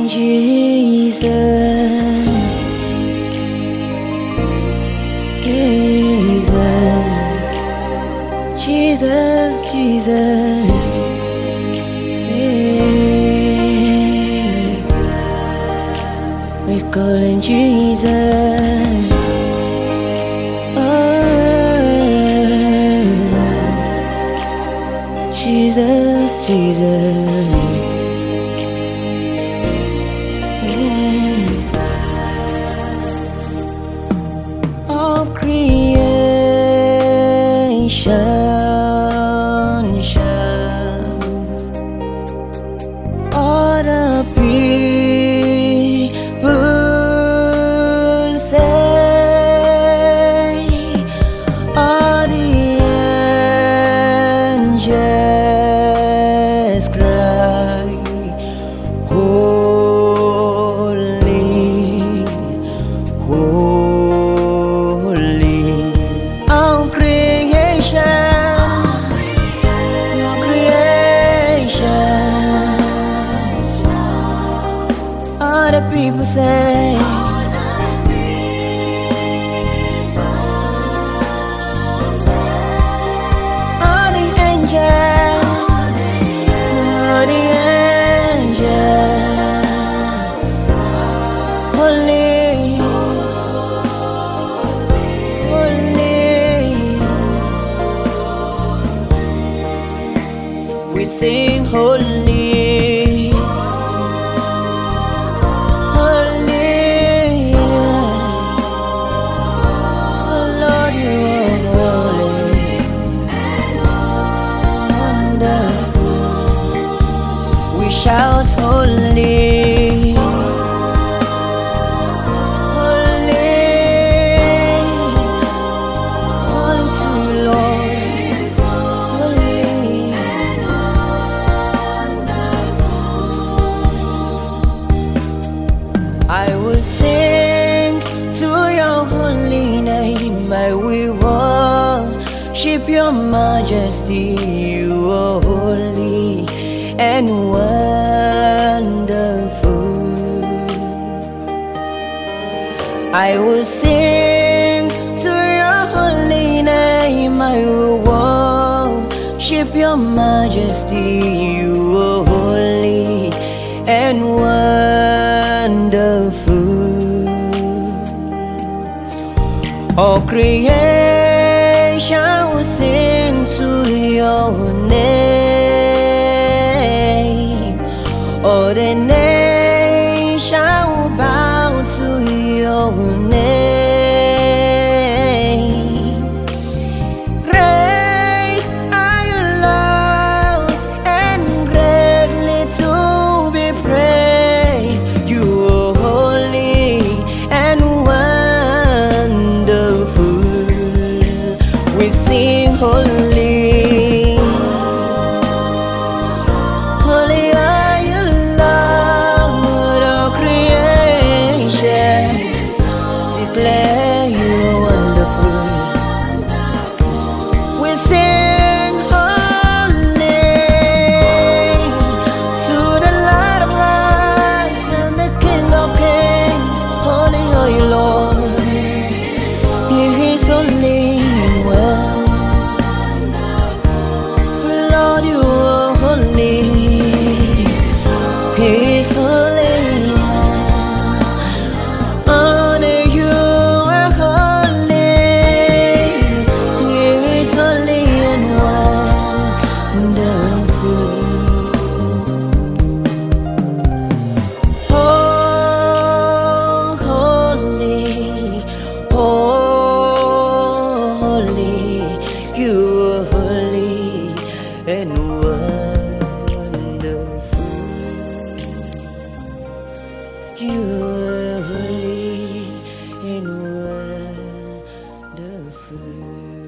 Jesus, Jesus, Jesus, Jesus. We call him Jesus. Jesus, Jesus. All creation shines, all the people say, all the angels cry, holy, holy. All creation, all creation, all the people say, all the angels, all the angels, holy, holy. We sing holy, holy. Oh Lord, you are holy and wonderful. We shout holy, holy, holy to you, Lord, holy. I will sing to your holy name. I will worship your majesty. You are holy and wonderful. I will sing to your holy name. I will worship your majesty. You are holy and wonderful. All creation will sing to your name. All the nation will bow to your name. Great are you, Lord, and greatly to be praised. You are holy and wonderful. We sing holy, holy are you, Lord. All creations declare you are wonderful. We sing holy to the Lord of Lords and the King of Kings. Holy are you, Lord. He is holy and well. Lord, you are holy. He is holy. Only you are holy. He is holy and wonderful. Oh, holy, holy, you are holy and wonderful. You are holy and wonderful.